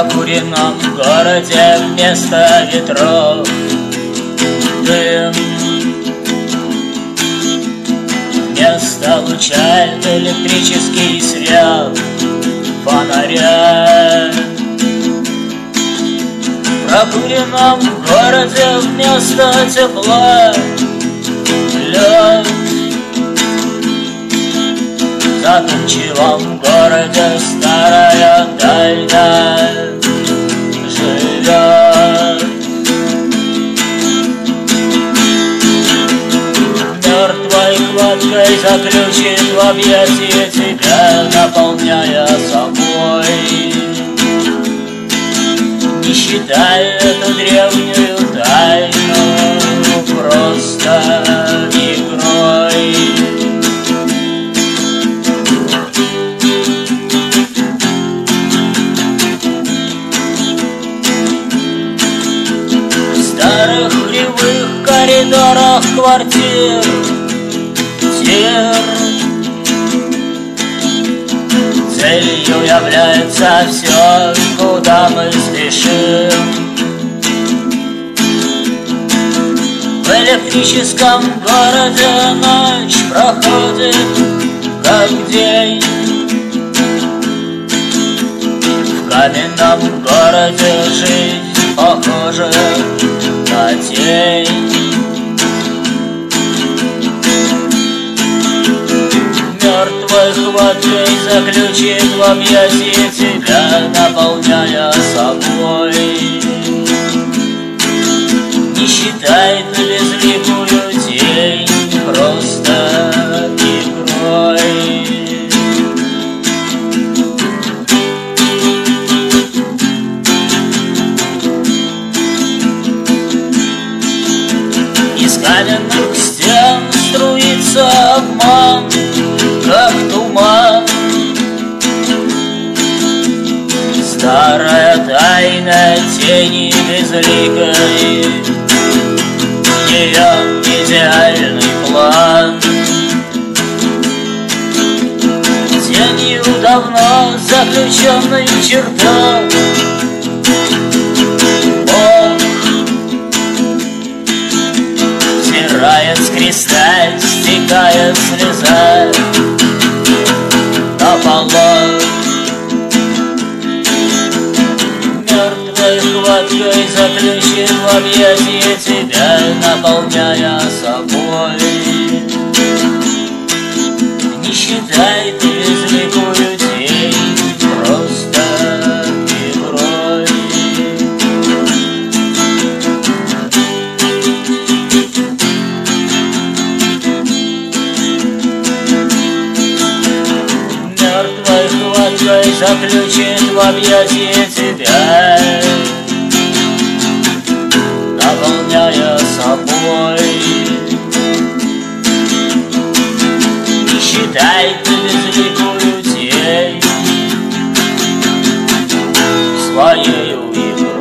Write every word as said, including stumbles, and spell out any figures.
прокуренном городе вместо ветров дым, вместо луча электрический свет фонаря. В прокуренном городе вместо тепла лед. В задумчивом городе старая тайна живет. Мертвой хваткой заключит в объятия тебя, наполняя собой. Не считай эту древнюю тайну просто игрой. В старых кривых коридорах квартир тир целью является все, куда мы спешим. В электрическом городе ночь проходит как день. В каменном городе жизнь похожа на тень. Мертвой хваткой заключит в объятия тебя, наполняя собой. Не считай ты безликую тень просто игрой. Из каменных стен струится обман, как туман. Старая тайна тени безликой, ее идеальный план. Тенью давно заключенный чертог Бог взирает с креста, стекает слеза на полок. Мертвой хваткой заключит в объятия тебя, наполняя собой. Не считай ты безликую тень просто игрой. Мертвой хваткой заключит в объятия тебя, наполняя собой. Не считай ты безликую тень своею игрой.